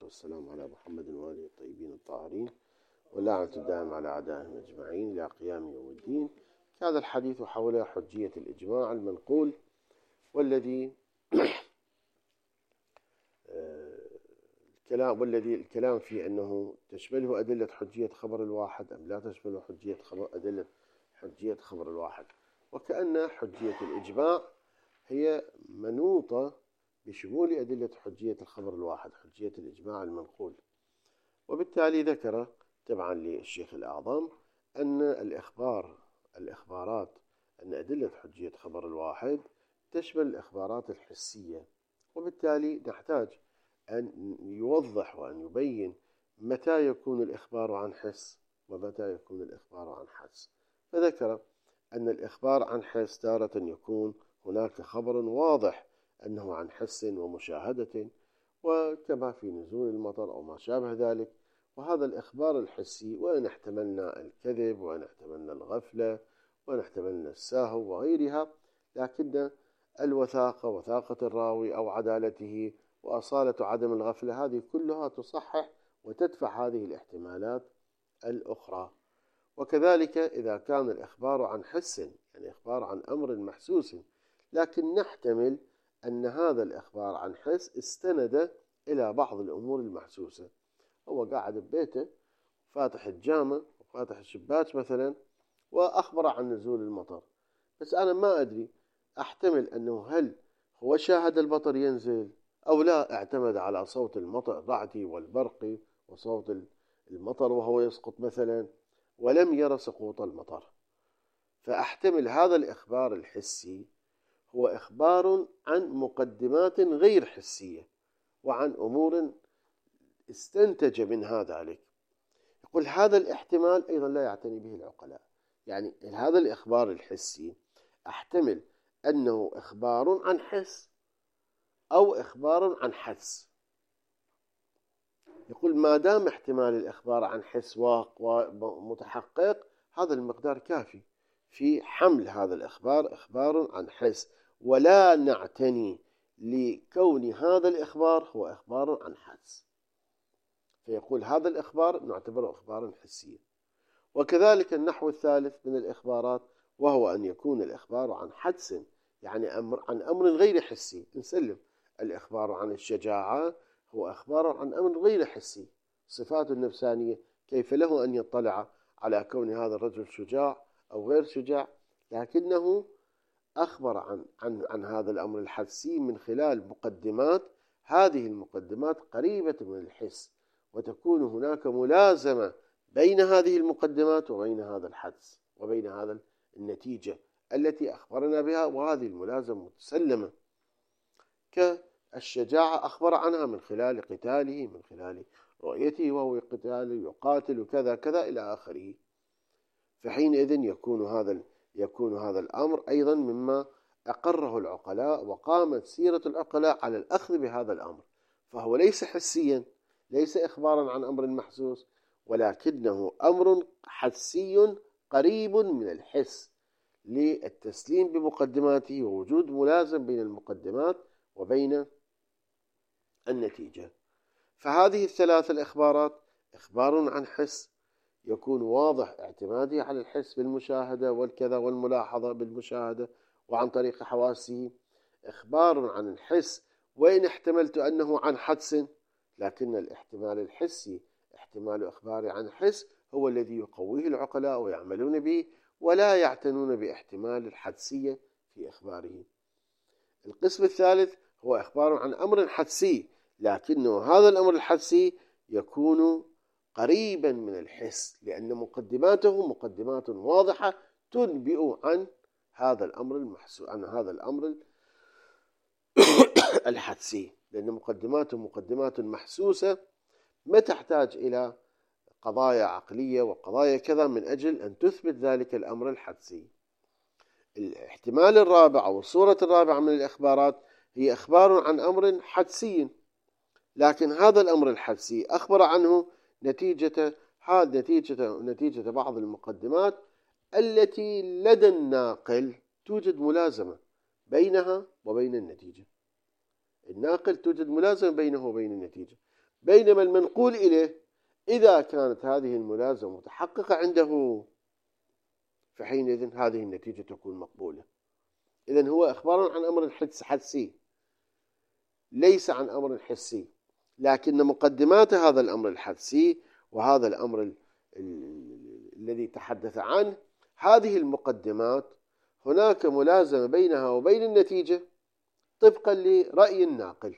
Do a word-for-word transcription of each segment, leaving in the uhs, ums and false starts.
والسلام على محمد وآله الطيبين الطاهرين واللعنة الدائمة على أعدائهم أجمعين إلى قيام يوم الدين. كان الحديث حول حجية الإجماع المنقول والذي الكلام والذي الكلام فيه أنه تشمله أدلة حجية خبر الواحد أم لا تشمله حجية خبر أدلة حجية خبر الواحد، وكأن حجية الإجماع هي منوطة بشمول أدلة حجية الخبر الواحد، حجية الإجماع المنقول. وبالتالي ذكر تبعا للشيخ الأعظم أن الإخبار الإخبارات أن أدلة حجية خبر الواحد تشمل الإخبارات الحسية، وبالتالي نحتاج أن يوضح وأن يبين متى يكون الإخبار عن حس ومتى يكون الإخبار عن حدس. فذكر أن الإخبار عن حس تارة يكون هناك خبر واضح أنه عن حس ومشاهدة، وكما في نزول المطر أو ما شابه ذلك، وهذا الإخبار الحسي وإن احتملنا الكذب وإن احتملنا الغفلة وإن احتملنا السهو وغيرها، لكن الوثاقة وثاقة الراوي أو عدالته وأصالة عدم الغفلة هذه كلها تصحح وتدفع هذه الاحتمالات الأخرى. وكذلك إذا كان الإخبار عن حس، يعني إخبار عن أمر محسوس، لكن نحتمل أن هذا الإخبار عن حس استند إلى بعض الأمور المحسوسة، هو قاعد ببيته فاتح الجامع وفاتح الشباك مثلا وأخبر عن نزول المطر، بس أنا ما أدري، أحتمل أنه هل هو شاهد المطر ينزل أو لا، اعتمد على صوت المطر الرعد والبرق وصوت المطر وهو يسقط مثلا ولم ير سقوط المطر. فأحتمل هذا الإخبار الحسي هو إخبار عن مقدمات غير حسية وعن أمور استنتج منها ذلك. يقول هذا الاحتمال أيضا لا يعتني به العقلاء، يعني هذا الإخبار الحسي أحتمل أنه إخبار عن حس أو إخبار عن حدس. يقول ما دام احتمال الإخبار عن حس ومتحقق، هذا المقدار كافي في حمل هذا الإخبار إخبار عن حس، ولا نعتني لكون هذا الإخبار هو إخبار عن حدس، فيقول هذا الإخبار نعتبره إخبارا حسيا. وكذلك النحو الثالث من الإخبارات وهو أن يكون الإخبار عن حدس، يعني أمر عن أمر غير حسي. نسلم الإخبار عن الشجاعة هو إخبار عن أمر غير حسي، صفات النفسانية، كيف له أن يطلع على كون هذا الرجل شجاع أو غير شجاع، لكنه أخبر عن, عن, عن هذا الأمر الحسي من خلال مقدمات، هذه المقدمات قريبة من الحس، وتكون هناك ملازمة بين هذه المقدمات وبين هذا الحدس وبين هذا النتيجة التي أخبرنا بها، وهذه الملازمة متسلمة. كالشجاعة أخبر عنها من خلال قتاله، من خلال رؤيته وهو يقتال يقاتل كذا كذا إلى آخره. فحينئذ يكون هذا يكون هذا الأمر أيضا مما أقره العقلاء وقامت سيرة العقلاء على الأخذ بهذا الأمر، فهو ليس حسيا، ليس إخبارا عن أمر محسوس، ولكنه أمر حسي قريب من الحس للتسليم بمقدماته ووجود ملازم بين المقدمات وبين النتيجة. فهذه الثلاث الإخبارات إخبار عن حس يكون واضح اعتماده على الحس بالمشاهدة والكذا والملاحظة بالمشاهدة وعن طريق حواسه، إخبار عن الحس وإن احتملت أنه عن حدس، لكن الاحتمال الحسي احتمال إخبار عن الحس هو الذي يقويه العقلاء ويعملون به، ولا يعتنون باحتمال الحدسية في إخباره. القسم الثالث هو إخبار عن أمر حدسي، لكنه هذا الأمر الحدسي يكون قريبا من الحس، لأن مقدماته مقدمات واضحة تنبئ عن هذا الأمر المحسوس، عن هذا الأمر الحدسي، لأن مقدماته مقدمات محسوسة ما تحتاج إلى قضايا عقلية وقضايا كذا من أجل أن تثبت ذلك الأمر الحدسي. الاحتمال الرابع أو الصورة الرابعة من الإخبارات هي إخبار عن أمر حدسي، لكن هذا الأمر الحدسي أخبر عنه نتيجة هذا نتيجة نتيجة بعض المقدمات التي لدى الناقل توجد ملازمة بينها وبين النتيجة. الناقل توجد ملازمة بينه وبين النتيجة، بينما المنقول إليه إذا كانت هذه الملازمة متحققة عنده فحينئذ هذه النتيجة تكون مقبولة. إذن هو إخبار عن أمر حدسي ليس عن أمر حسي، لكن مقدمات هذا الأمر الحدسي وهذا الأمر ال ال الذي تحدث عنه، هذه المقدمات هناك ملازمة بينها وبين النتيجة طبقا لرأي الناقل.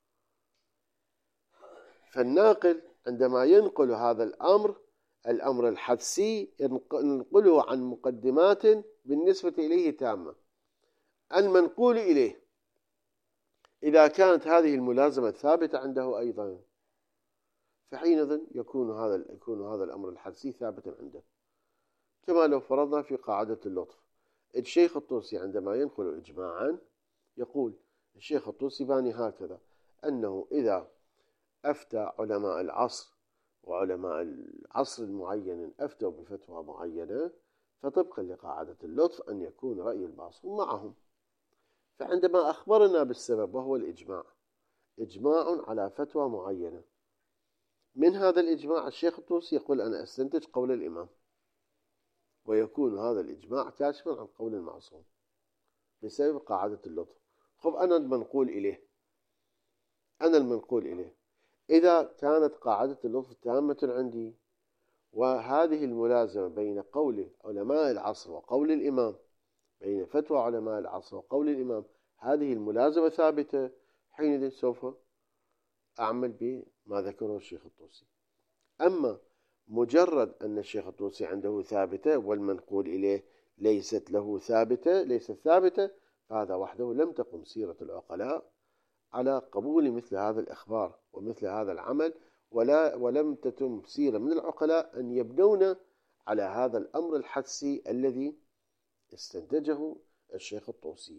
فالناقل عندما ينقل هذا الأمر الأمر الحدسي ينقله عن مقدمات بالنسبة إليه تامة. المنقول إليه إذا كانت هذه الملازمة ثابتة عنده أيضا فحينئذ يكون هذا يكون هذا الأمر الحدسي ثابتا عنده، كما لو فرضنا في قاعدة اللطف. الشيخ الطوسي عندما ينقل إجماعا يقول الشيخ الطوسي باني هكذا أنه إذا أفتى علماء العصر وعلماء العصر المعين أفتوا بفتوى معينة فطبقا لقاعدة اللطف أن يكون رأي المعصوم معهم. فعندما أخبرنا بالسبب وهو الإجماع، إجماع على فتوى معينة، من هذا الإجماع الشيخ الطوسي يقول أنا أستنتج قول الإمام، ويكون هذا الإجماع كاشفا عن قول المعصوم بسبب قاعدة اللطف. خب أنا المنقول إليه أنا المنقول إليه إذا كانت قاعدة اللطف تامة عندي وهذه الملازمة بين قول علماء العصر وقول الإمام، بين فتوى علماء العصر وقول الإمام، هذه الملازمة ثابتة، حينئذ سوف أعمل بما ذكره الشيخ الطوسي. أما مجرد أن الشيخ الطوسي عنده ثابتة والمنقول إليه ليست له ثابتة ليست ثابتة فهذا وحده لم تقم سيرة العقلاء على قبول مثل هذا الإخبار ومثل هذا العمل، ولا ولم تتم سيرة من العقلاء أن يبنون على هذا الأمر الحدسي الذي استنتجه الشيخ الطوسي.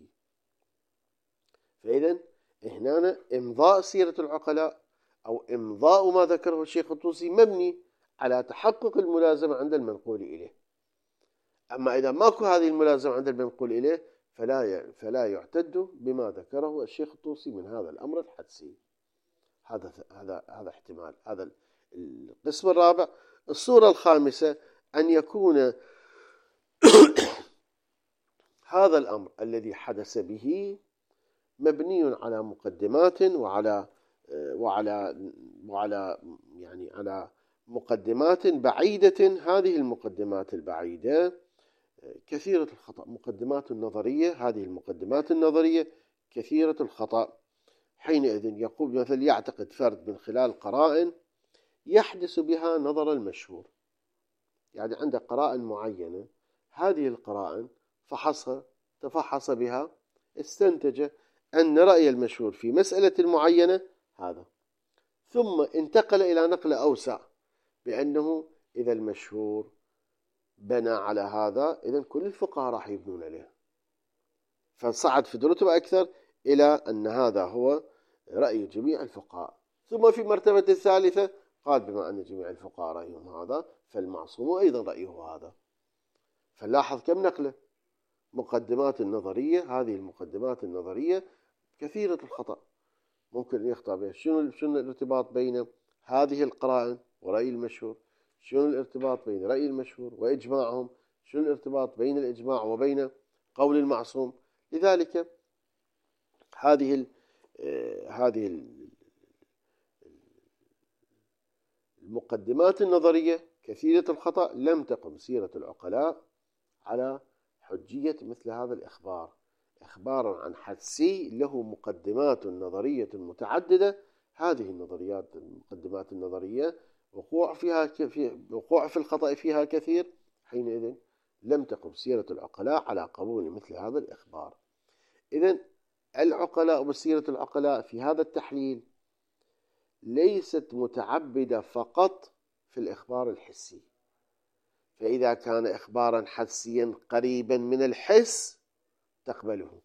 فإذا هنا إمضاء سيرة العقلاء أو إمضاء ما ذكره الشيخ الطوسي مبني على تحقق الملازمة عند المنقول إليه. أما إذا ماكو هذه الملازمة عند المنقول إليه فلا فلا يعتد بما ذكره الشيخ الطوسي من هذا الأمر الحدسي. هذا هذا هذا احتمال. هذا القسم الرابع. الصورة الخامسة أن يكون هذا الأمر الذي حدث به مبني على مقدمات وعلى وعلى وعلى يعني على مقدمات بعيدة. هذه المقدمات البعيدة كثيرة الخطأ، مقدمات النظرية، هذه المقدمات النظرية كثيرة الخطأ. حينئذ يقول مثلا يعتقد فرد من خلال قرائن يحدث بها نظر المشهور، يعني عنده قرائن معينة، هذه القرائن فحصها تفحص بها استنتج أن رأي المشهور في مسألة معينة هذا، ثم انتقل إلى نقل أوسع بأنه إذا المشهور بنى على هذا إذن كل الفقهاء راح يبنون عليه، فصعد في الرتبة أكثر إلى أن هذا هو رأي جميع الفقهاء. ثم في مرتبة الثالثة قال بما أن جميع الفقهاء رأيهم هذا فالمعصوم أيضا رأيه هذا. فلاحظ كم نقله مقدمات النظرية، هذه المقدمات النظرية كثيرة الخطأ، ممكن أن يخطأ بها. شنو شنو الارتباط بين هذه القرائن ورأي المشهور؟ شنو الارتباط بين رأي المشهور وإجماعهم؟ شنو الارتباط بين الإجماع وبين قول المعصوم؟ لذلك هذه ال هذه المقدمات النظرية كثيرة الخطأ لم تقم سيرة العقلاء على حجية مثل هذا الإخبار. إخبار عن حدسي له مقدمات نظرية متعددة، هذه النظريات المقدمات النظرية وقوع فيها في وقوع في الخطأ فيها كثير، حينئذ لم تقم سيرة العقلاء على قبول مثل هذا الإخبار. إذن العقلاء وسيرة العقلاء في هذا التحليل ليست متعبدة فقط في الإخبار الحسي، فإذا كان إخبارا حدسيا قريبا من الحس تقبله.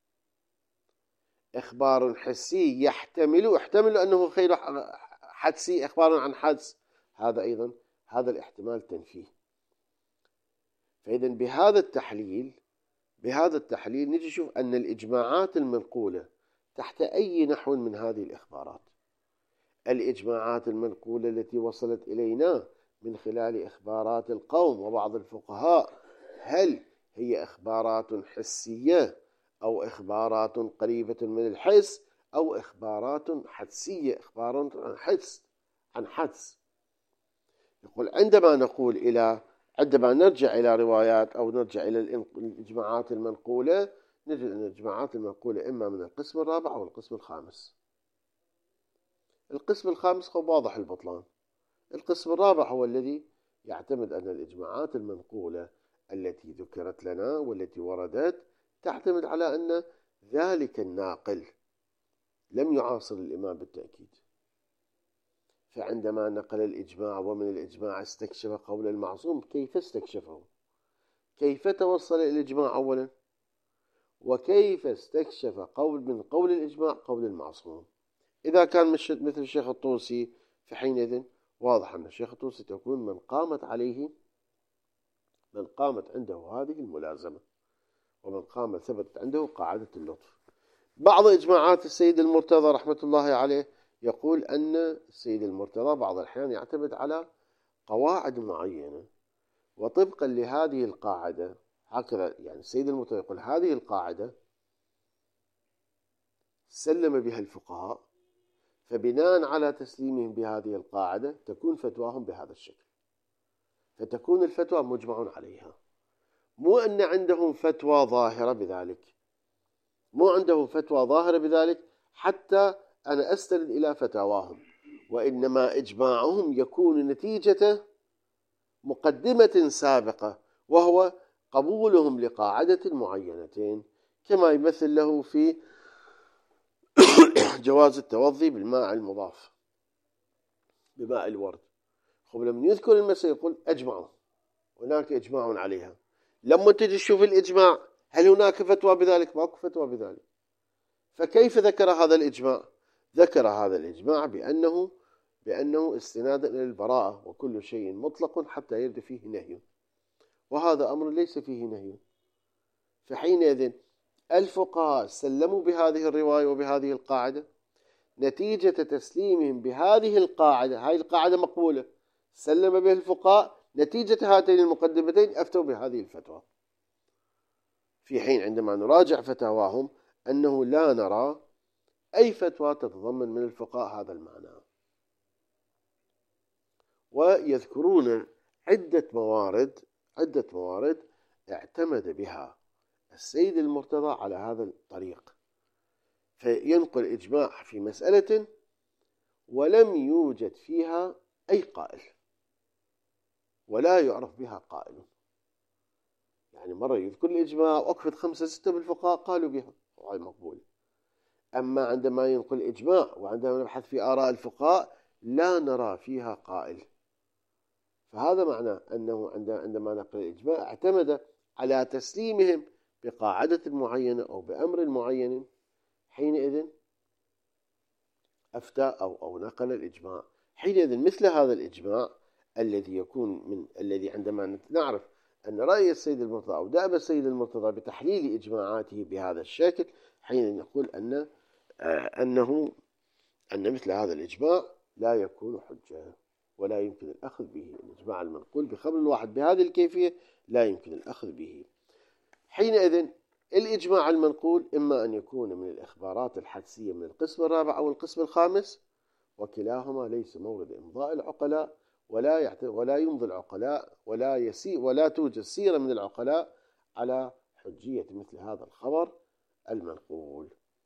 إخبار حسي يحتمل يحتمل أنه خير حدسي إخبار عن حدس، هذا أيضا هذا الاحتمال تنفيه. فإذا بهذا التحليل بهذا التحليل نجي نشوف أن الإجماعات المنقولة تحت أي نحو من هذه الإخبارات، الإجماعات المنقولة التي وصلت إلينا من خلال إخبارات القوم وبعض الفقهاء، هل هي إخبارات حسية أو إخبارات قريبة من الحس أو إخبارات حدسية، إخبار عن حدس عن حدس. يقول عندما نقول إلى عندما نرجع إلى روايات أو نرجع إلى الإجماعات المنقولة، نجد أن الإجماعات المنقولة إما من القسم الرابع أو القسم الخامس. القسم الخامس هو واضح البطلان. القسم الرابع هو الذي يعتمد أن الإجماعات المنقولة التي ذكرت لنا والتي وردت تعتمد على أن ذلك الناقل لم يعاصر الإمام بالتأكيد، فعندما نقل الإجماع ومن الإجماع استكشف قول المعصوم، كيف استكشفه؟ كيف توصل إلى الإجماع أولا؟ وكيف استكشف قول من قول الإجماع قول المعصوم؟ إذا كان مثل الشيخ الطوسي فحينئذ واضح أن الشيخ الطوسي تكون من قامت عليه من قامت عنده هذه الملازمة، ومن قام ثبتت عنده قاعدة اللطف. بعض إجماعات السيد المرتضى رحمة الله عليه يقول أن السيد المرتضى بعض الأحيان يعتمد على قواعد معينة، وطبقا لهذه القاعدة هكذا يعني السيد المرتضى يقول هذه القاعدة سلم بها الفقهاء، فبناء على تسليمهم بهذه القاعدة تكون فتواهم بهذا الشكل، فتكون الفتوى مجمع عليها. مو أن عندهم فتوى ظاهرة بذلك، مو عندهم فتوى ظاهرة بذلك حتى أنا أستند إلى فتاواهم، وإنما إجماعهم يكون نتيجة مقدمة سابقة، وهو قبولهم لقاعدة معينة، كما يمثل له في جواز التوضي بالماء المضاف بماء الورد. خب لما يذكر المسألة يقول أجمعوا، هناك إجماع عليها. لما تجي تشوف الإجماع هل هناك فتوى بذلك؟ ماكو فتوى بذلك. فكيف ذكر هذا الإجماع؟ ذكر هذا الإجماع بأنه بأنه استنادا إلى البراءة، وكل شيء مطلق حتى يرد فيه نهي، وهذا أمر ليس فيه نهي. فحينئذ الفقهاء سلموا بهذه الرواية وبهذه القاعدة، نتيجة تسليمهم بهذه القاعدة، هذه القاعدة مقبولة سلم بها الفقهاء، نتيجة هاتين المقدمتين أفتوا بهذه الفتوى، في حين عندما نراجع فتاواهم أنه لا نرى أي فتوى تتضمن من الفقهاء هذا المعنى. ويذكرون عدة موارد عدة موارد اعتمد بها السيد المرتضى على هذا الطريق، فينقل إجماع في مسألة ولم يوجد فيها أي قائل ولا يعرف بها قائل. يعني مرة يذكر الإجماع وأكفت خمسة ستة بالفقهاء قالوا بها وهي مقبول، أما عندما ينقل إجماع وعندما نبحث في آراء الفقهاء لا نرى فيها قائل. فهذا معنى أنه عندما نقل الإجماع اعتمد على تسليمهم بقاعدة معينة أو بأمر معين، حينئذ أفتى أو أو نقل الإجماع. حينئذ مثل هذا الإجماع الذي يكون من الذي عندما نعرف أن رأي السيد المرتضى أو دأب السيد المرتضى بتحليل إجماعاته بهذا الشكل، حين نقول أن أنه أن مثل هذا الإجماع لا يكون حجة ولا يمكن الأخذ به. الإجماع المنقول بخبر الواحد بهذه الكيفية لا يمكن الأخذ به. حينئذ الإجماع المنقول إما أن يكون من الإخبارات الحدسية من القسم الرابع أو القسم الخامس، وكلاهما ليس مورد إمضاء العقلاء ولا ولا يمضي العقلاء ولا يسي ولا توجد سيرة من العقلاء على حجية مثل هذا الخبر المنقول.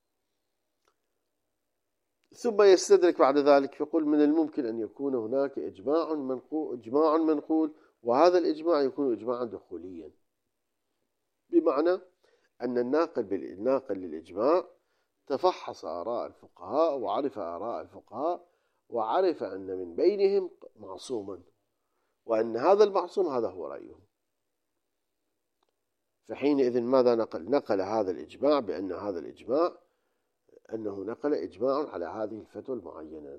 ثم يستدرك بعد ذلك فيقول من الممكن أن يكون هناك إجماع منقول إجماع منقول وهذا الإجماع يكون إجماعا دخوليا، بمعنى أن الناقل بالناقل للإجماع تفحص آراء الفقهاء وعرف آراء الفقهاء وعرف أن من بينهم معصوما، وأن هذا المعصوم هذا هو رأيه. فحينئذ ماذا نقل؟ نقل هذا الإجماع بأن هذا الإجماع أنه نقل إجماع على هذه الفتوى المعينة.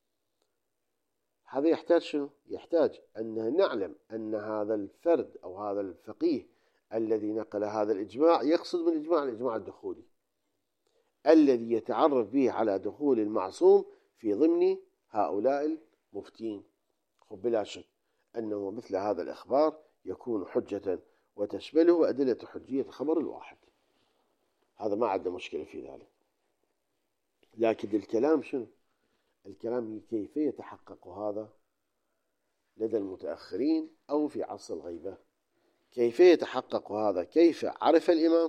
هذا يحتاج شنو؟ يحتاج أن نعلم أن هذا الفرد أو هذا الفقيه الذي نقل هذا الإجماع يقصد من الإجماع الإجماع الدخولي الذي يتعرف به على دخول المعصوم في ضمن هؤلاء المفتين. بلا شك أنه مثل هذا الإخبار يكون حجة وتشمله أدلة حجية خبر الواحد، هذا ما عندنا مشكلة في ذلك. لكن الكلام شنو؟ الكلام كيف يتحقق هذا لدى المتأخرين أو في عصر الغيبة؟ كيف يتحقق هذا؟ كيف عرف الإمام،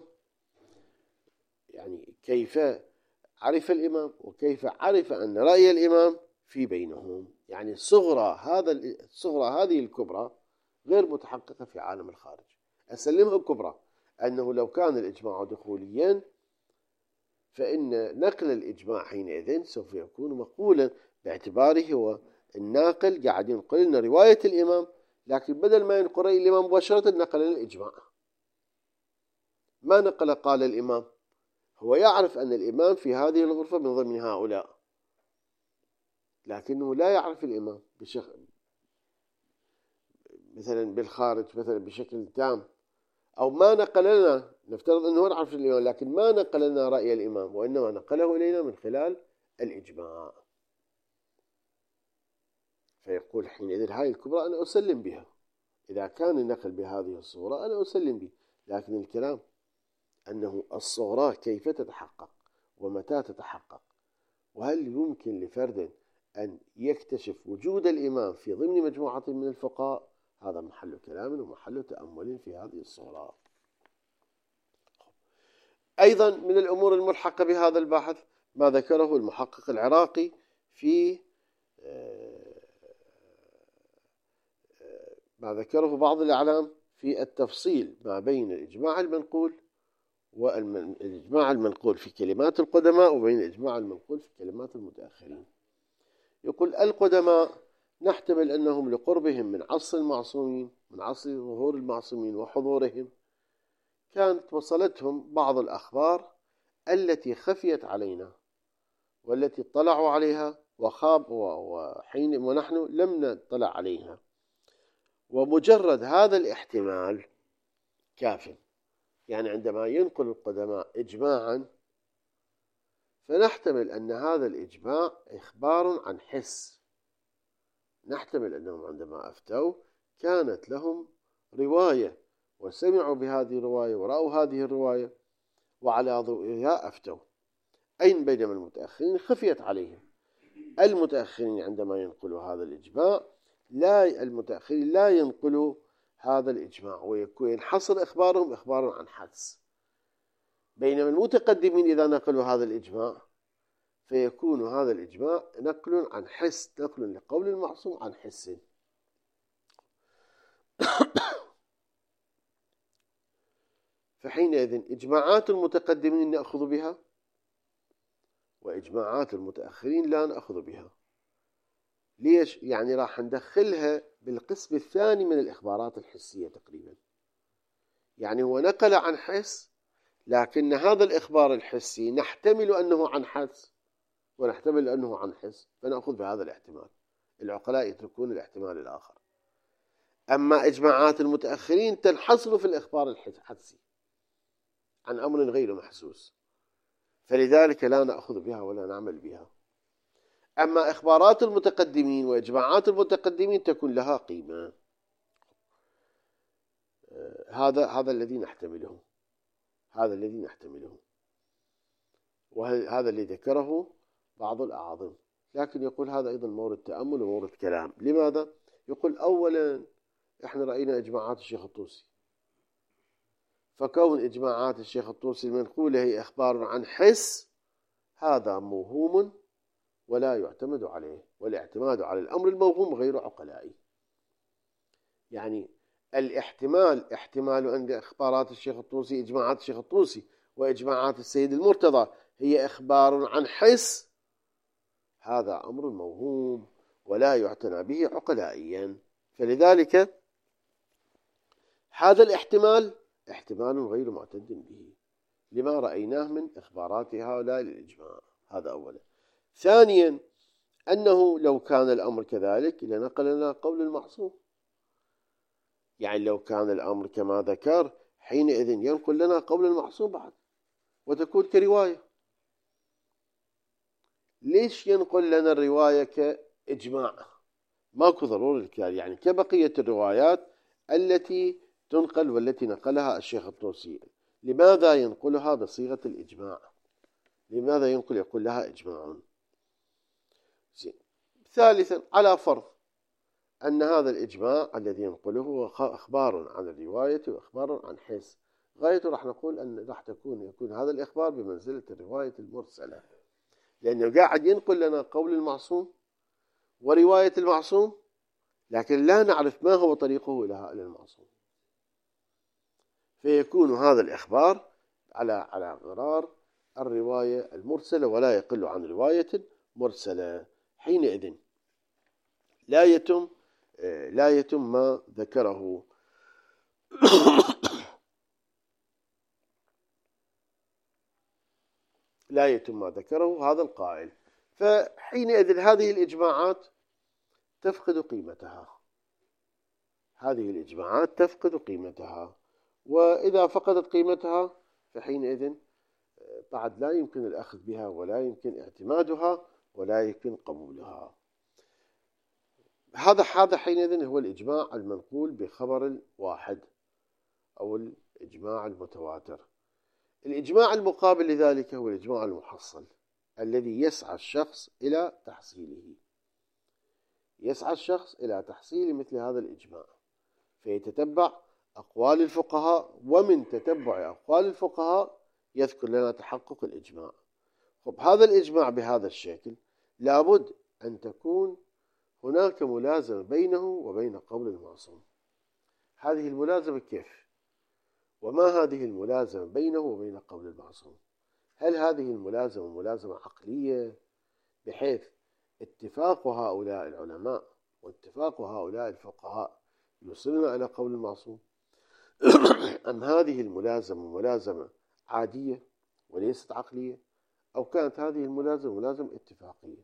يعني كيف عرف الإمام وكيف عرف أن رأي الإمام في بينهم؟ يعني صغرى هذا صغرى هذه الكبرى غير متحققة في عالم الخارج. أسلمها الكبرى أنه لو كان الإجماع دخوليا فإن نقل الإجماع حينئذ سوف يكون مقبولا، باعتباره هو الناقل قاعد ينقل لنا رواية الإمام، لكن بدل ما ينقل رأي الإمام مباشرة نقل لنا الإجماع. ما نقل قال الإمام، هو يعرف أن الإمام في هذه الغرفة من ضمن هؤلاء، لكنه لا يعرف الإمام بشخ... مثلا بالخارج مثلا بشكل تام، أو ما نقل لنا، نفترض أنه نعرف الإمام لكن ما نقل لنا رأي الإمام، وإنما نقله إلينا من خلال الإجماع. فيقول حينئذ هاي الكبرى أنا أسلم بها، إذا كان النقل بهذه الصورة أنا أسلم به. لكن الكلام أنه الصغرى كيف تتحقق ومتى تتحقق، وهل يمكن لفرد أن يكتشف وجود الإمام في ضمن مجموعة من الفقهاء، هذا محل كلام ومحل تأمل في هذه الصورة. أيضا من الأمور الملحقة بهذا البحث ما ذكره المحقق العراقي في ما ذكره بعض الأعلام في التفصيل ما بين الإجماع المنقول والإجماع المنقول في كلمات القدماء وبين الإجماع المنقول في كلمات المتأخرين. يقول القدماء نحتمل أنهم لقربهم من عصر المعصومين، من عصر ظهور المعصومين وحضورهم، كانت وصلتهم بعض الأخبار التي خفيت علينا والتي اطلعوا عليها وخاب وحين ونحن لم نطلع عليها، ومجرد هذا الاحتمال كاف. يعني عندما ينقل القدماء إجماعا فنحتمل أن هذا الإجماع إخبار عن حس، نحتمل أنهم عندما أفتوا كانت لهم رواية وسمعوا بهذه الرواية ورأوا هذه الرواية وعلى ضوئها أفتوا. أين بينما المتأخرين خفيت عليهم. المتأخرين عندما ينقلوا هذا الإجماع لا المتأخرين لا ينقلوا هذا الإجماع وينحصر إخبارهم إخبار عن حدس، بينما المتقدمين إذا نقلوا هذا الإجماع فيكون هذا الإجماع نقل عن حس، نقل لقول المعصوم عن حس. فحينئذ إجماعات المتقدمين نأخذ بها وإجماعات المتأخرين لا نأخذ بها. ليش؟ يعني راح ندخلها بالقسم الثاني من الإخبارات الحسية تقريبا. يعني هو نقل عن حس، لكن هذا الإخبار الحسي نحتمل أنه عن حدس ونحتمل أنه عن حس، فنأخذ بهذا الاحتمال. العقلاء يتركون الاحتمال الآخر. أما إجماعات المتأخرين تنحصر في الإخبار الحسي عن أمر غير محسوس، فلذلك لا نأخذ بها ولا نعمل بها. أما إخبارات المتقدمين وإجماعات المتقدمين تكون لها قيمة. هذا هذا الذي نحتمله، هذا الذي نحتمله وهذا اللي ذكره بعض الأعاظم. لكن يقول هذا أيضا مورد تأمل ومورد كلام. لماذا؟ يقول أولا إحنا رأينا إجماعات الشيخ الطوسي، فكون إجماعات الشيخ الطوسي المنقولة هي إخبار عن حس هذا موهوم ولا يعتمد عليه، والاعتماد على الأمر الموهوم غير عقلائي. يعني الاحتمال احتمال أن إخبارات الشيخ الطوسي إجماعات الشيخ الطوسي وإجماعات السيد المرتضى هي إخبار عن حس، هذا أمر موهوم ولا يعتنى به عقلائيا. فلذلك هذا الاحتمال احتمال غير معتد به لما رأيناه من إخبارات هؤلاء للإجماع. هذا أولا. ثانيا أنه لو كان الأمر كذلك لنقل لنا قول المعصوم. يعني لو كان الأمر كما ذكر حينئذ ينقل لنا قول المعصوم بعد وتكون كرواية. ليش ينقل لنا الرواية إجماع، ماكو ضرورة الكلام، يعني كبقية الروايات التي تنقل والتي نقلها الشيخ الطوسي. لماذا ينقلها بصيغة الإجماع؟ لماذا ينقل يقول لها إجماع؟ زين. ثالثا، على فرض أن هذا الإجماع الذي ينقله هو أخبار عن الرواية وأخبار عن حس، غايته راح نقول أن راح تكون يكون هذا الإخبار بمنزلة الرواية المرسلة، لأنه قاعد ينقل لنا قول المعصوم ورواية المعصوم، لكن لا نعرف ما هو طريقه إلى المعصوم، فيكون هذا الإخبار على على غرار الرواية المرسلة ولا يقل عن رواية مرسلة. حينئذ لا يتم لا يتم ما ذكره لا يتم ما ذكره هذا القائل. فحينئذ هذه الإجماعات تفقد قيمتها، هذه الإجماعات تفقد قيمتها، وإذا فقدت قيمتها فحينئذ بعد لا يمكن الأخذ بها ولا يمكن اعتمادها ولا يمكن قبولها. هذا هذا حينئذ هو الإجماع المنقول بخبر الواحد أو الإجماع المتواتر. الإجماع المقابل لذلك هو الإجماع المحصل الذي يسعى الشخص إلى تحصيله، يسعى الشخص إلى تحصيل مثل هذا الإجماع، فيتتبع أقوال الفقهاء، ومن تتبع أقوال الفقهاء يذكر لنا تحقق الإجماع. خب هذا الإجماع بهذا الشكل لابد أن تكون هناك ملازمة بينه وبين قول المعصوم. هذه الملازمة كيف؟ وما هذه الملازمة بينه وبين قول المعصوم؟ هل هذه الملازمة ملازمة عقلية بحيث اتفاق هؤلاء العلماء واتفاق هؤلاء الفقهاء يوصلنا إلى قول المعصوم، أم هذه الملازمة ملازمة عادية وليست عقلية، أو كانت هذه الملازمة ملازمة اتفاقية؟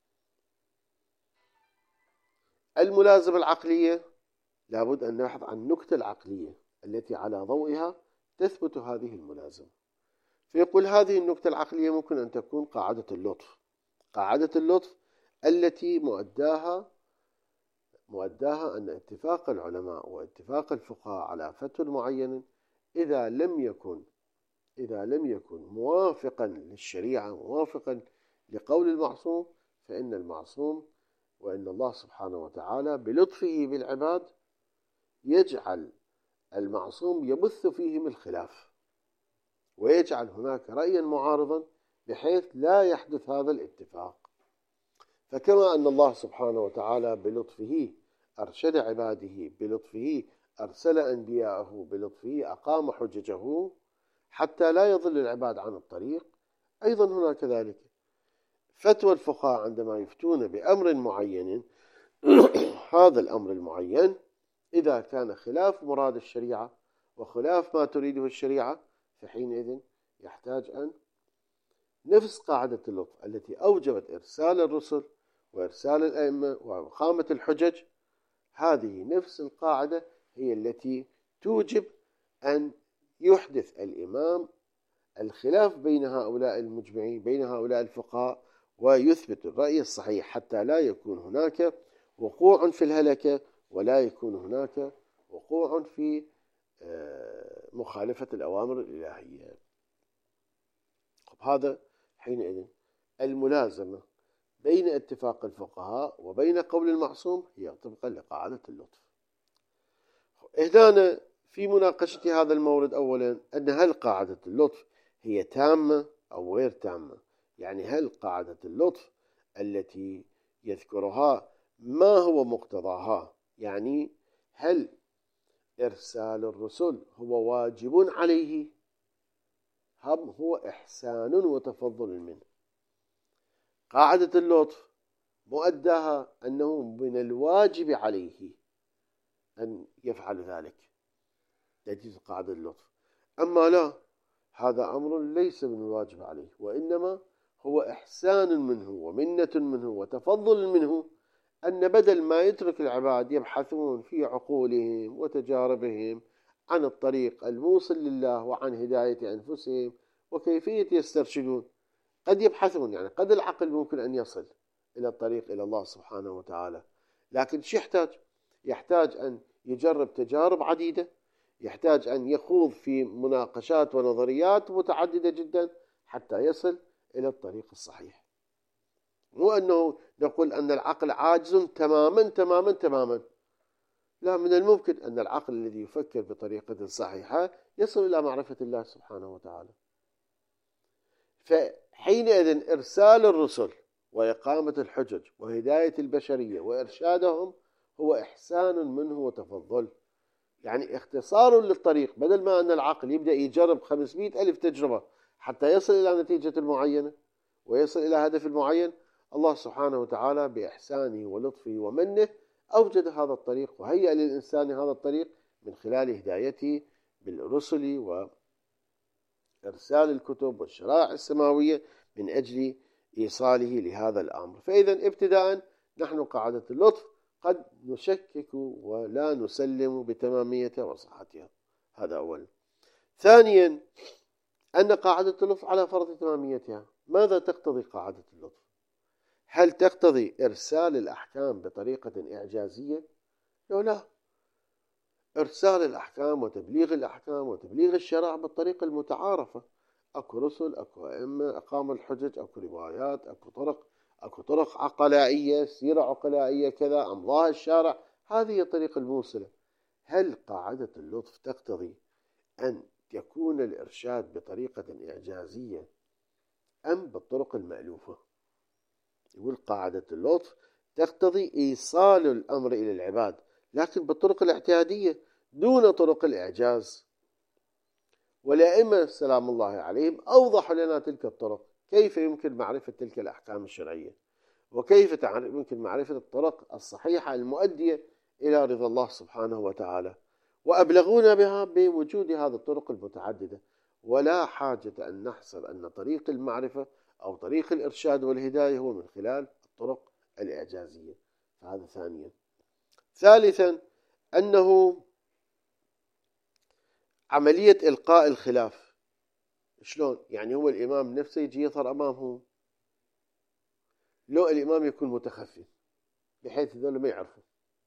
الملازمة العقلية لابد أن نبحث عن النكتة العقلية التي على ضوئها تثبت هذه الملازمة. فيقول هذه النكتة العقلية ممكن أن تكون قاعدة اللطف، قاعدة اللطف التي مؤداها مؤداها أن اتفاق العلماء واتفاق الفقهاء على فتوى معينة إذا لم يكن إذا لم يكن موافقا للشريعة موافقا لقول المعصوم، فإن المعصوم وإن الله سبحانه وتعالى بلطفه بالعباد يجعل المعصوم يبث فيهم الخلاف ويجعل هناك رأيا معارضا بحيث لا يحدث هذا الاتفاق. فكما أن الله سبحانه وتعالى بلطفه أرشد عباده، بلطفه أرسل أنبياءه، بلطفه أقام حججه حتى لا يضل العباد عن الطريق، أيضا هناك ذلك فتوى الفقهاء عندما يفتون بأمر معين هذا الأمر المعين إذا كان خلاف مراد الشريعة وخلاف ما تريده الشريعة، فحينئذ يحتاج أن نفس قاعدة اللطف التي أوجبت إرسال الرسل وإرسال الأئمة وإقامة الحجج، هذه نفس القاعدة هي التي توجب أن يحدث الإمام الخلاف بين هؤلاء المجمعين بين هؤلاء الفقهاء ويثبت الرأي الصحيح حتى لا يكون هناك وقوع في الهلكة ولا يكون هناك وقوع في مخالفة الأوامر الإلهية. هذا حينئذ الملازمة بين اتفاق الفقهاء وبين قول المعصوم هي طبقا لقاعدة اللطف. هنا في مناقشة هذا المورد أولا أن هل قاعدة اللطف هي تامة أو غير تامة؟ يعني هل قاعدة اللطف التي يذكرها ما هو مقتضاها؟ يعني هل إرسال الرسل هو واجب عليه أم هو إحسان وتفضل منه؟ قاعدة اللطف مؤداها أنه من الواجب عليه أن يفعل ذلك، نتيجة قاعدة اللطف. أما لا، هذا أمر ليس من الواجب عليه، وإنما هو إحسان منه ومنة منه وتفضل منه، أن بدل ما يترك العباد يبحثون في عقولهم وتجاربهم عن الطريق الموصل لله وعن هداية أنفسهم وكيفية يسترشدون، قد يبحثون يعني قد العقل ممكن أن يصل إلى الطريق إلى الله سبحانه وتعالى. لكن شو يحتاج؟ يحتاج أن يجرب تجارب عديدة، يحتاج أن يخوض في مناقشات ونظريات متعددة جدا حتى يصل إلى الطريق الصحيح. مو أنه نقول أن العقل عاجز تماما تماما تماما، لا، من الممكن أن العقل الذي يفكر بطريقة صحيحة يصل إلى معرفة الله سبحانه وتعالى. فحينئذ إرسال الرسل وإقامة الحجج وهداية البشرية وإرشادهم هو إحسان منه وتفضل، يعني اختصار للطريق. بدل ما أن العقل يبدأ يجرب خمسمائة ألف تجربة حتى يصل إلى نتيجة معينة ويصل إلى هدف معين، الله سبحانه وتعالى بإحسانه ولطفه ومنه أوجد هذا الطريق وهيأ للإنسان هذا الطريق من خلال هدايته بالرسل وإرسال الكتب والشرائع السماوية من أجل إيصاله لهذا الأمر. فإذا ابتداء نحن قاعدة اللطف قد نشكك ولا نسلم بتماميتها وصحتها، هذا أولا. ثانيا أن قاعدة اللطف على فرض تماميتها. ماذا تقتضي قاعدة اللطف؟ هل تقتضي إرسال الأحكام بطريقة إعجازية؟ لو لا، إرسال الأحكام وتبليغ الأحكام وتبليغ الشرع بالطريقة المتعارفة. أكو رسل، أكو أئمة أقاموا الحجج، أكو روايات، أكو طرق، أكو طرق عقلائية، سيرة عقلائية كذا أمضاها الشارع، هذه الطريقة الموصلة. هل قاعدة اللطف تقتضي أن يكون الإرشاد بطريقة إعجازية أم بالطرق المألوفة؟ يقول قاعدة اللطف تقتضي إيصال الأمر إلى العباد لكن بالطرق الاعتيادية دون طرق الإعجاز. والأئمة سلام الله عليهم أوضحوا لنا تلك الطرق، كيف يمكن معرفة تلك الأحكام الشرعية وكيف يمكن معرفة الطرق الصحيحة المؤدية إلى رضا الله سبحانه وتعالى، وأبلغونا بها بوجود هذه الطرق المتعددة. ولا حاجة أن نحصر أن طريق المعرفة أو طريق الإرشاد والهداية هو من خلال الطرق الإعجازية. فهذا ثانيا. ثالثا أنه عملية إلقاء الخلاف. شلون؟ يعني هو الإمام نفسه يجي يظهر أمامه، لو الإمام يكون متخفي بحيث ذولا ما يعرفوا.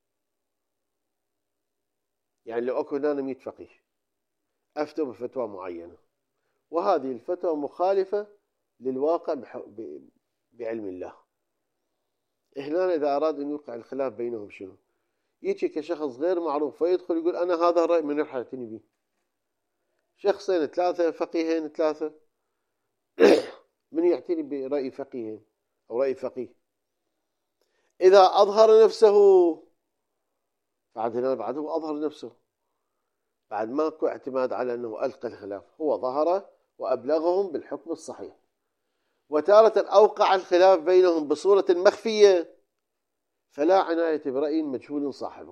يعني لو أكو هنا مئة فقيه أفتوا بفتوى معينة وهذه الفتوى مخالفة للواقع بعلم الله، هنا إذا أراد أن يوقع الخلاف بينهم شنو؟ يجي كشخص غير معروف فيدخل يقول أنا هذا الرأي، من يروح يعتني به؟ شخصين ثلاثة، فقيهين ثلاثة، من يعتني برأي فقيهين أو رأي فقيه؟ إذا أظهر نفسه بعد هنا بعد هو أظهر نفسه، بعد ماكو اعتماد على أنه ألقى الخلاف، هو ظهر وأبلغهم بالحكم الصحيح. وتارة أوقع الخلاف بينهم بصورة مخفية فلا عناية برأي مجهول صاحبه،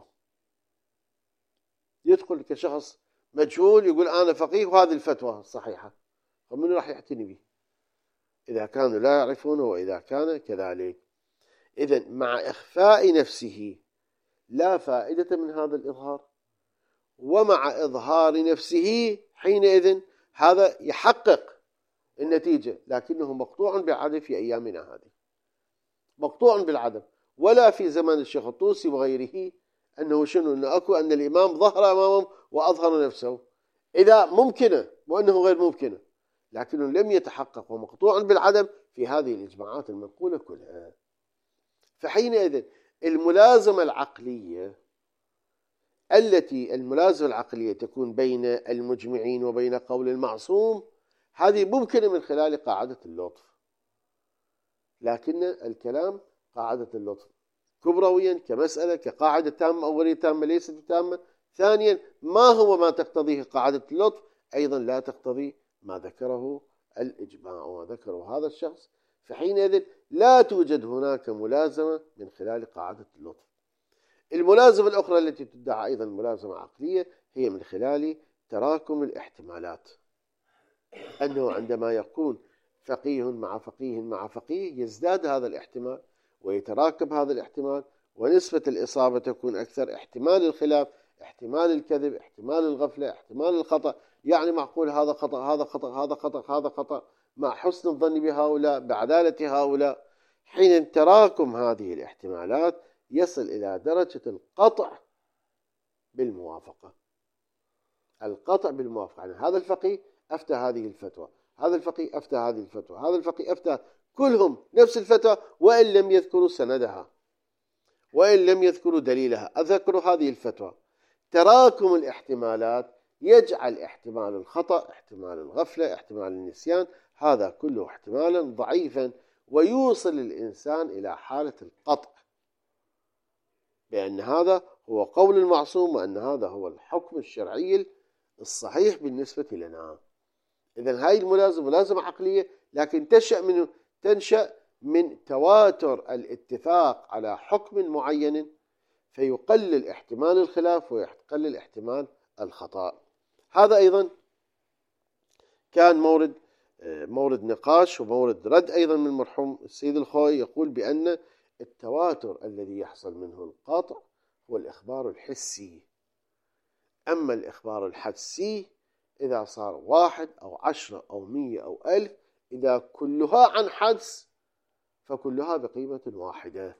يدخل كشخص مجهول يقول أنا فقيه وهذه الفتوى الصحيحة، فمن راح يعتني به إذا كانوا لا يعرفونه وإذا كان كذلك؟ إذن مع إخفاء نفسه لا فائدة من هذا الإظهار، ومع إظهار نفسه حينئذ هذا يحقق النتيجة، لكنه مقطوع بالعدم في أيامنا هذه، مقطوع بالعدم. ولا في زمان الشيخ الطوسي وغيره أنه شنو أنه أكو أن الإمام ظهر أمامهم وأظهر نفسه، إذا ممكنة وأنه غير ممكنة، لكنه لم يتحقق ومقطوع بالعدم في هذه الإجماعات المنقولة كلها. فحينئذ الملازمة العقلية التي الملازمة العقلية تكون بين المجمعين وبين قول المعصوم هذه ممكنة من خلال قاعدة اللطف، لكن الكلام قاعدة اللطف كبرويا كمسألة كقاعدة تامة أو غير تامة ليست تامة. ثانيا ما هو ما تقتضيه قاعدة اللطف أيضا لا تقتضي ما ذكره الإجماع وما ذكره هذا الشخص، فحينئذ لا توجد هناك ملازمة من خلال قاعدة اللطف. الملازمة الأخرى التي تدعى أيضا ملازمة عقلية هي من خلال تراكم الاحتمالات، أنه عندما يكون فقيه مع فقيه مع فقيه يزداد هذا الاحتمال ويتراكب هذا الاحتمال ونسبة الإصابة تكون أكثر، احتمال الخلاف، احتمال الكذب، احتمال الغفلة، احتمال الخطأ، يعني معقول هذا خطأ هذا خطأ هذا خطأ هذا خطأ، مع حسن الظن بهؤلاء بعدالة هؤلاء. حين تراكم هذه الاحتمالات يصل إلى درجة القطع بالموافقة. القطع بالموافقة، يعني هذا الفقيه أفتى هذه الفتوى، هذا الفقيه أفتى هذه الفتوى، هذا الفقيه أفتى، كلهم نفس الفتوى وإن لم يذكروا سندها وإن لم يذكروا دليلها، أذكروا هذه الفتوى. تراكم الاحتمالات يجعل احتمال الخطأ، احتمال الغفلة، احتمال النسيان، هذا كله احتمالا ضعيفا، ويوصل الإنسان إلى حالة القطع بأن هذا هو قول المعصوم وأن هذا هو الحكم الشرعي الصحيح بالنسبة لنا. إذن هاي الملازمة ملازمة عقلية، لكن تنشأ من تنشأ من تواتر الاتفاق على حكم معين، فيقلل احتمال الخلاف ويقلل احتمال الخطأ. هذا أيضا كان مورد مورد نقاش ومورد رد أيضا من المرحوم السيد الخوئي، يقول بأن التواتر الذي يحصل منه القطع هو الإخبار الحسي، أما الإخبار الحدسي إذا صار واحد أو عشرة أو مية أو ألف، إذا كلها عن حدس فكلها بقيمة واحدة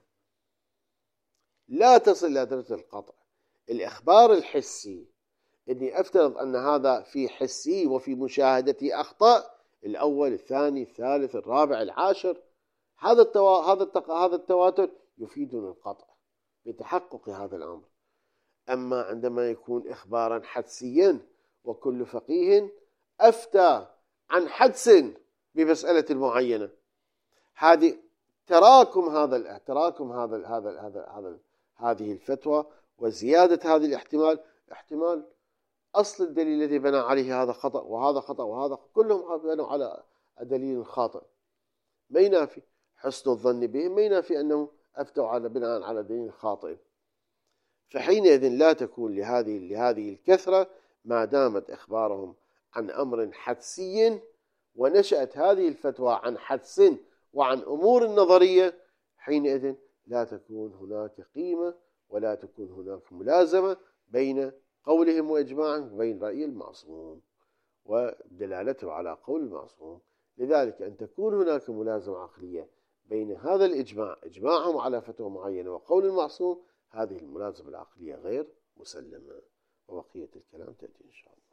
لا تصل إلى درجة القطع. الإخبار الحسي إني أفترض أن هذا في حسي وفي مشاهدتي أخطأ، الأول الثاني الثالث الرابع العاشر، هذا التوا... هذا التق... هذا التواتر يفيدنا القطع بتحقق هذا الأمر. أما عندما يكون إخبارا حدسيا وكل فقيه أفتى عن حدس بمسألة معينة، هذه تراكم هذا تراكم هذا هذا هذا هذا هذه الفتوى وزيادة هذه الاحتمال، احتمال أصل الدليل الذي بنى عليه هذا خطأ وهذا خطأ وهذا كلهم بنوا على دليل خاطئ، ما ينافي حسن الظن بهم، ما ينافي أنه أفتوا على بناء على دليل خاطئ. فحينئذ لا تكون لهذه لهذه الكثرة ما دامت إخبارهم عن أمر حدسي ونشأت هذه الفتوى عن حدس وعن أمور نظرية، حينئذ لا تكون هناك قيمة ولا تكون هناك ملازمة بين قولهم وإجماعهم وبين رأي المعصوم ودلالته على قول المعصوم. لذلك أن تكون هناك ملازمة عقلية بين هذا الإجماع، إجماعهم على فتوى معينة، وقول المعصوم، هذه الملازمة العقلية غير مسلمة، وبقية الكلام تأتي إن شاء الله.